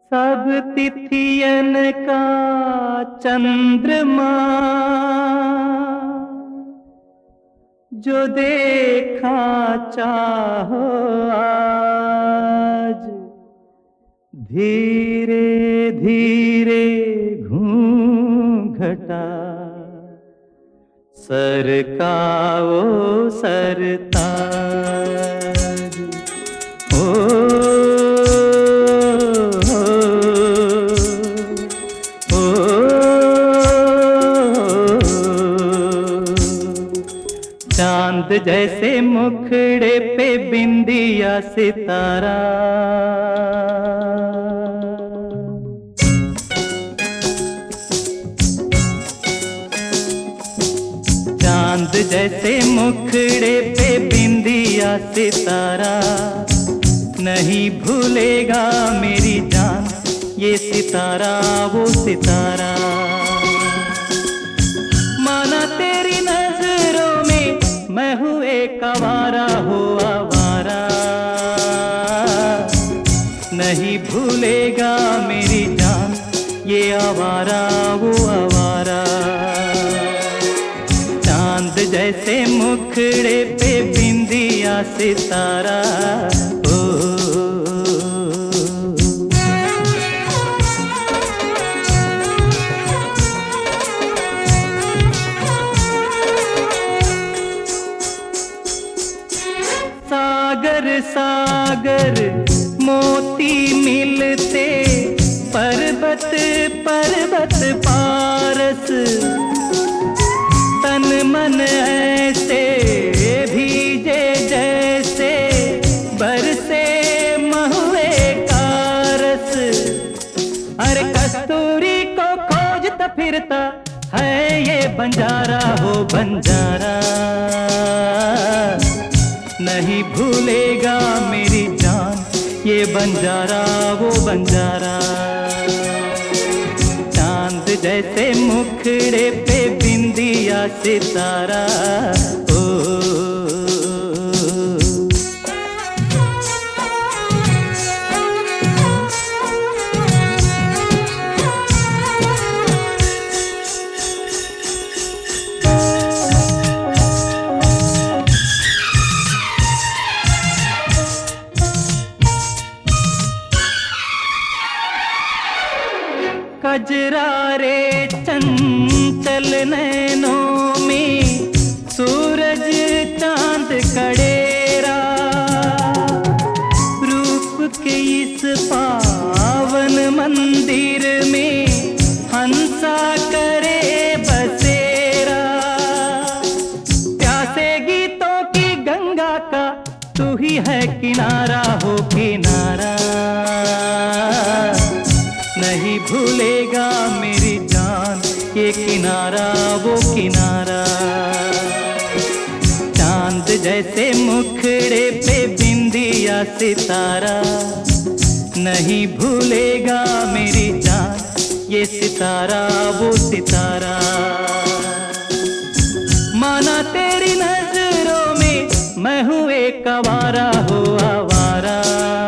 सब तिथियन का चंद्रमा जो देखा चाहो आज, धीरे धीरे घूंघटा सरकाओ सरताज। ओ चांद जैसे मुखड़े पे बिंदिया सितारा, चांद जैसे मुखड़े पे बिंदिया सितारा, नहीं भूलेगा मेरी जान ये सितारा वो सितारा। माना तेरी नजरों में मैं हूँ एक आवारा हो आवारा, नहीं भूलेगा मेरी जान ये आवारा वो आवारा। चांद जैसे मुखड़े पे बिंदिया सितारा, ओ सागर सागर मोती मिलते पर्वत पर्वत पारस, तन मन ऐसे भीजे जैसे बरसे महुए का रस। अरे कस्तूरी को खोजता फिरता है ये बंजारा हो बंजारा, नहीं भूलेगा मेरी जान ये बंजारा वो बंजारा। चांद जैसे मुखड़े पे बिंदिया सितारा, ओ कजरारे चंचल नैनों में सूरज चांद कड़ेरा, रूप के इस पावन मंदिर में हंसा करे बसेरा। प्यासे गीतों की गंगा का तू ही है किनारा हो किनारा, नहीं भूलेगा मेरी जान ये किनारा वो किनारा। चांद जैसे मुखड़े पे बिंदिया सितारा, नहीं भूलेगा मेरी जान ये सितारा वो सितारा। माना तेरी नजरों में मैं हूँ एक आवारा हो आवारा,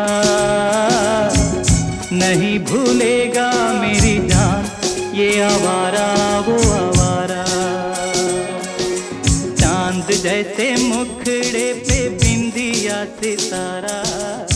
नहीं भूलेगा मेरी जान ये आवारा वो आवारा। चांद जैसे मुखड़े पे बिंदिया सितारा।